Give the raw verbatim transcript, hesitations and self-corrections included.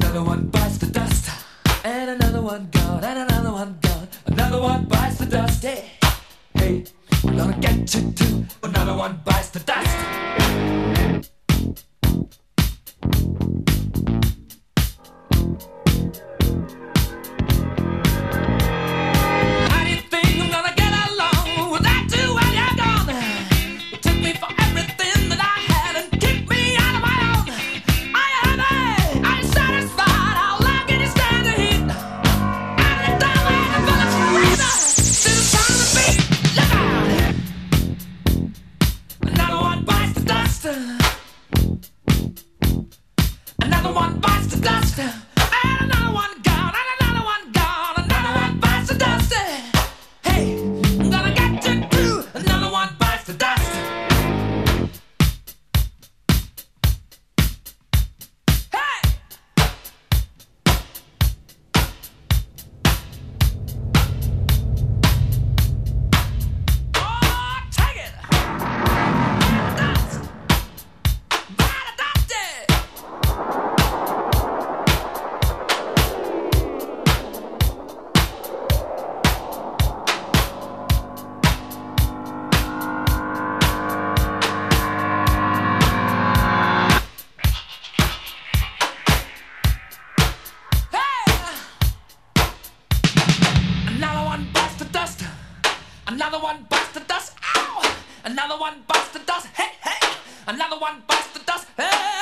Another one bites the dust, and another one gone, and another one gone. Another one bites the dust. Hey, hey, we're gonna get you too. Another one bites the dust. Another one bites the dust, and another one gone, and another one gone. Another one bites the dust. Hey, I'm gonna get you too. Another one bites the dust. Hey, oh, take it. Dust. Bite the dust. Another one bites the dust. Another one bites the dust. Ow! Another one bites the dust. Hey, hey! Another one bites the dust. Hey!